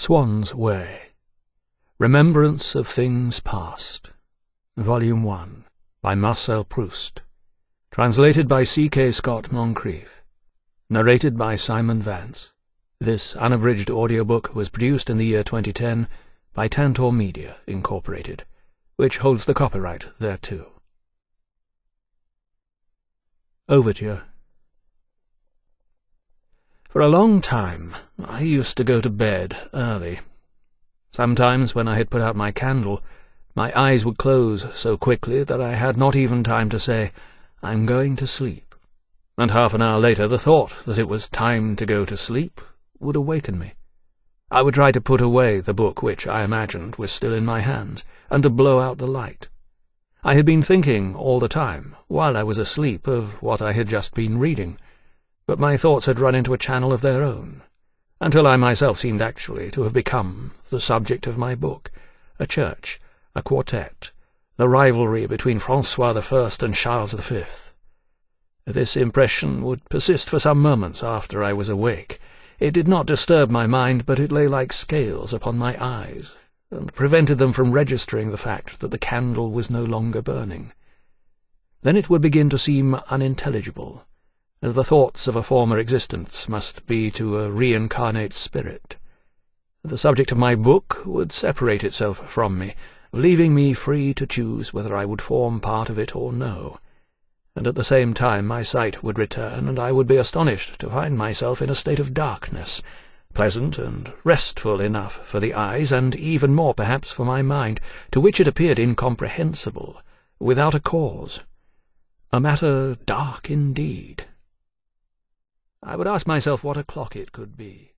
Swann's Way. Remembrance of Things Past. Volume 1. By Marcel Proust. Translated by C.K. Scott Moncrief. Narrated by Simon Vance. This unabridged audiobook was produced in the year 2010 by Tantor Media, Incorporated, which holds the copyright thereto. Overture. For a long time I used to go to bed early. Sometimes, when I had put out my candle, my eyes would close so quickly that I had not even time to say, "I'm going to sleep," and half an hour later the thought that it was time to go to sleep would awaken me. I would try to put away the book which I imagined was still in my hands, and to blow out the light. I had been thinking all the time, while I was asleep, of what I had just been reading, but my thoughts had run into a channel of their own, until I myself seemed actually to have become the subject of my book, a church, a quartet, the rivalry between Francois I and Charles V. This impression would persist for some moments after I was awake. It did not disturb my mind, but it lay like scales upon my eyes, and prevented them from registering the fact that the candle was no longer burning. Then it would begin to seem unintelligible, as the thoughts of a former existence must be to a reincarnate spirit. The subject of my book would separate itself from me, leaving me free to choose whether I would form part of it or no, and at the same time my sight would return, and I would be astonished to find myself in a state of darkness, pleasant and restful enough for the eyes, and even more perhaps for my mind, to which it appeared incomprehensible, without a cause, a matter dark indeed. I would ask myself what o'clock it could be.